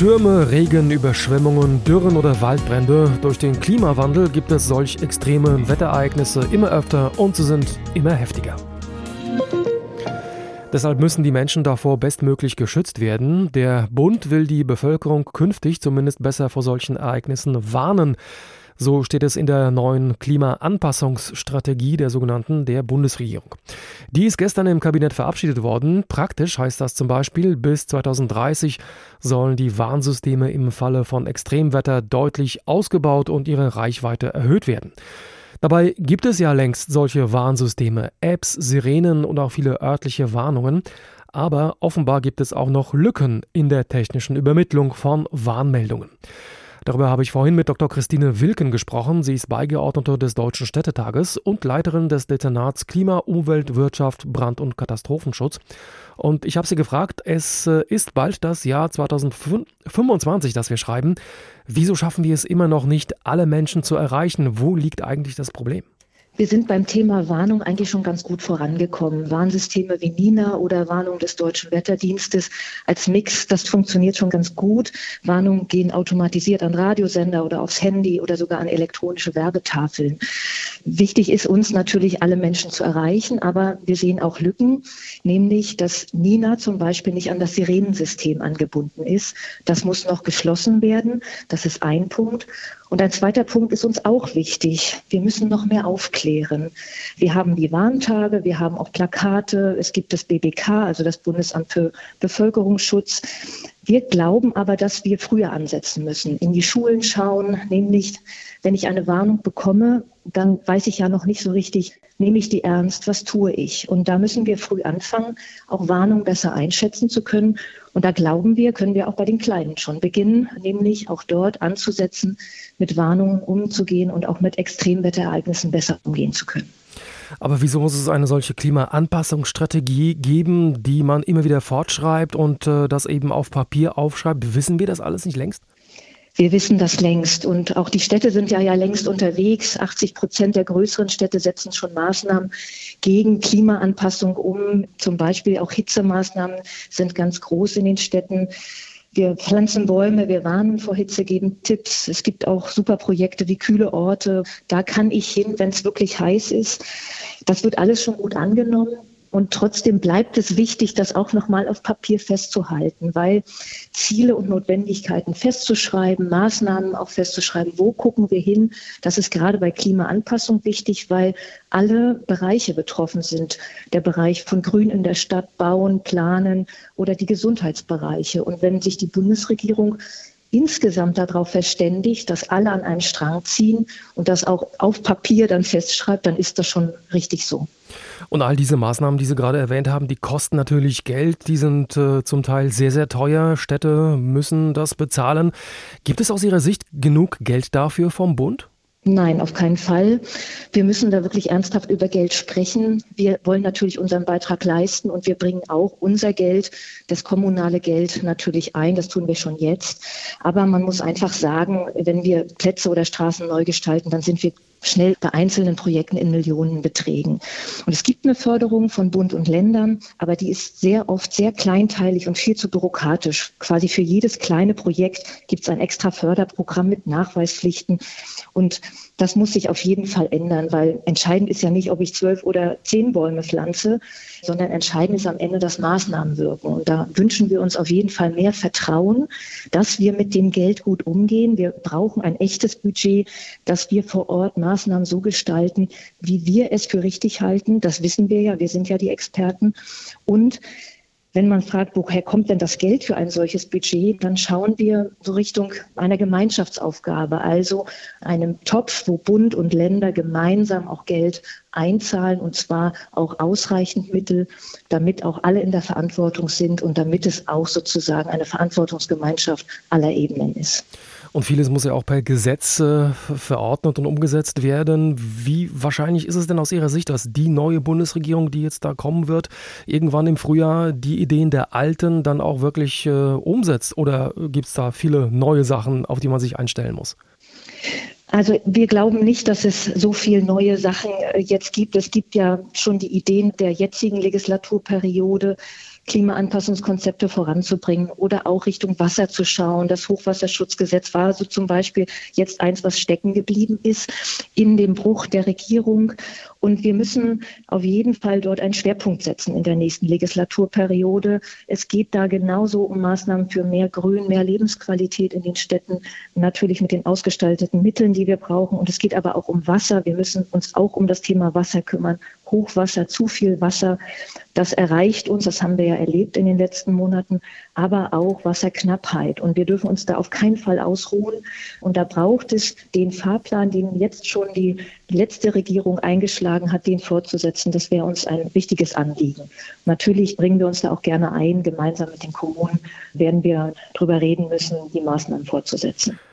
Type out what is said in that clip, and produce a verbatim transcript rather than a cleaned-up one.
Stürme, Regen, Überschwemmungen, Dürren oder Waldbrände. Durch den Klimawandel gibt es solch extreme Wetterereignisse immer öfter und sie sind immer heftiger. Deshalb müssen die Menschen davor bestmöglich geschützt werden. Der Bund will die Bevölkerung künftig zumindest besser vor solchen Ereignissen warnen. So steht es in der neuen Klimaanpassungsstrategie der sogenannten der Bundesregierung. Die ist gestern im Kabinett verabschiedet worden. Praktisch heißt das zum Beispiel, bis zweitausenddreißig sollen die Warnsysteme im Falle von Extremwetter deutlich ausgebaut und ihre Reichweite erhöht werden. Dabei gibt es ja längst solche Warnsysteme, Apps, Sirenen und auch viele örtliche Warnungen. Aber offenbar gibt es auch noch Lücken in der technischen Übermittlung von Warnmeldungen. Darüber habe ich vorhin mit Doktor Christine Wilken gesprochen. Sie ist Beigeordnete des Deutschen Städtetages und Leiterin des Dezernats Klima, Umwelt, Wirtschaft, Brand- und Katastrophenschutz. Und ich habe sie gefragt, es ist bald das Jahr zweitausendfünfundzwanzig, das wir schreiben. Wieso schaffen wir es immer noch nicht, alle Menschen zu erreichen? Wo liegt eigentlich das Problem? Wir sind beim Thema Warnung eigentlich schon ganz gut vorangekommen. Warnsysteme wie Nina oder Warnung des Deutschen Wetterdienstes als Mix, das funktioniert schon ganz gut. Warnungen gehen automatisiert an Radiosender oder aufs Handy oder sogar an elektronische Werbetafeln. Wichtig ist uns natürlich, alle Menschen zu erreichen, aber wir sehen auch Lücken, nämlich, dass Nina zum Beispiel nicht an das Sirenensystem angebunden ist. Das muss noch geschlossen werden. Das ist ein Punkt. Und ein zweiter Punkt ist uns auch wichtig. Wir müssen noch mehr aufklären. Wir haben die Warntage, wir haben auch Plakate, es gibt das B B K, also das Bundesamt für Bevölkerungsschutz. Wir glauben aber, dass wir früher ansetzen müssen, in die Schulen schauen, nämlich, wenn ich eine Warnung bekomme, dann weiß ich ja noch nicht so richtig, nehme ich die ernst, was tue ich? Und da müssen wir früh anfangen, auch Warnungen besser einschätzen zu können. Und da glauben wir, können wir auch bei den Kleinen schon beginnen, nämlich auch dort anzusetzen, mit Warnungen umzugehen und auch mit Extremwetterereignissen besser umgehen zu können. Aber wieso muss es eine solche Klimaanpassungsstrategie geben, die man immer wieder fortschreibt und äh, das eben auf Papier aufschreibt? Wissen wir das alles nicht längst? Wir wissen das längst und auch die Städte sind ja, ja längst unterwegs. achtzig Prozent der größeren Städte setzen schon Maßnahmen gegen Klimaanpassung um. Zum Beispiel auch Hitzemaßnahmen sind ganz groß in den Städten. Wir pflanzen Bäume, wir warnen vor Hitze, geben Tipps. Es gibt auch super Projekte wie kühle Orte. Da kann ich hin, wenn es wirklich heiß ist. Das wird alles schon gut angenommen. Und trotzdem bleibt es wichtig, das auch nochmal auf Papier festzuhalten, weil Ziele und Notwendigkeiten festzuschreiben, Maßnahmen auch festzuschreiben, wo gucken wir hin, das ist gerade bei Klimaanpassung wichtig, weil alle Bereiche betroffen sind. Der Bereich von Grün in der Stadt, Bauen, Planen oder die Gesundheitsbereiche. Und wenn sich die Bundesregierung insgesamt darauf verständigt, dass alle an einen Strang ziehen und das auch auf Papier dann festschreibt, dann ist das schon richtig so. Und all diese Maßnahmen, die Sie gerade erwähnt haben, die kosten natürlich Geld, die sind äh, zum Teil sehr, sehr teuer. Städte müssen das bezahlen. Gibt es aus Ihrer Sicht genug Geld dafür vom Bund? Nein, auf keinen Fall. Wir müssen da wirklich ernsthaft über Geld sprechen. Wir wollen natürlich unseren Beitrag leisten und wir bringen auch unser Geld, das kommunale Geld natürlich ein. Das tun wir schon jetzt. Aber man muss einfach sagen, wenn wir Plätze oder Straßen neu gestalten, dann sind wir schnell bei einzelnen Projekten in Millionenbeträgen. Und es gibt eine Förderung von Bund und Ländern, aber die ist sehr oft sehr kleinteilig und viel zu bürokratisch. Quasi für jedes kleine Projekt gibt es ein extra Förderprogramm mit Nachweispflichten. Und das muss sich auf jeden Fall ändern, weil entscheidend ist ja nicht, ob ich zwölf oder zehn Bäume pflanze, sondern entscheidend ist am Ende, dass Maßnahmen wirken. Und da wünschen wir uns auf jeden Fall mehr Vertrauen, dass wir mit dem Geld gut umgehen. Wir brauchen ein echtes Budget, dass wir vor Ort Maßnahmen so gestalten, wie wir es für richtig halten. Das wissen wir ja, wir sind ja die Experten. Und wenn man fragt, woher kommt denn das Geld für ein solches Budget, dann schauen wir so Richtung einer Gemeinschaftsaufgabe, also einem Topf, wo Bund und Länder gemeinsam auch Geld einzahlen und zwar auch ausreichend Mittel, damit auch alle in der Verantwortung sind und damit es auch sozusagen eine Verantwortungsgemeinschaft aller Ebenen ist. Und vieles muss ja auch per Gesetz äh, verordnet und umgesetzt werden. Wie wahrscheinlich ist es denn aus Ihrer Sicht, dass die neue Bundesregierung, die jetzt da kommen wird, irgendwann im Frühjahr die Ideen der Alten dann auch wirklich äh, umsetzt? Oder gibt es da viele neue Sachen, auf die man sich einstellen muss? Also wir glauben nicht, dass es so viele neue Sachen jetzt gibt. Es gibt ja schon die Ideen der jetzigen Legislaturperiode. Klimaanpassungskonzepte voranzubringen oder auch Richtung Wasser zu schauen. Das Hochwasserschutzgesetz war so zum Beispiel jetzt eins, was stecken geblieben ist in dem Bruch der Regierung. Und wir müssen auf jeden Fall dort einen Schwerpunkt setzen in der nächsten Legislaturperiode. Es geht da genauso um Maßnahmen für mehr Grün, mehr Lebensqualität in den Städten, natürlich mit den ausgestalteten Mitteln, die wir brauchen. Und es geht aber auch um Wasser. Wir müssen uns auch um das Thema Wasser kümmern. Hochwasser, zu viel Wasser, das erreicht uns, das haben wir ja erlebt in den letzten Monaten, aber auch Wasserknappheit. Und wir dürfen uns da auf keinen Fall ausruhen. Und da braucht es den Fahrplan, den jetzt schon die letzte Regierung eingeschlagen hat, den fortzusetzen. Das wäre uns ein wichtiges Anliegen. Natürlich bringen wir uns da auch gerne ein. Gemeinsam mit den Kommunen werden wir darüber reden müssen, die Maßnahmen fortzusetzen.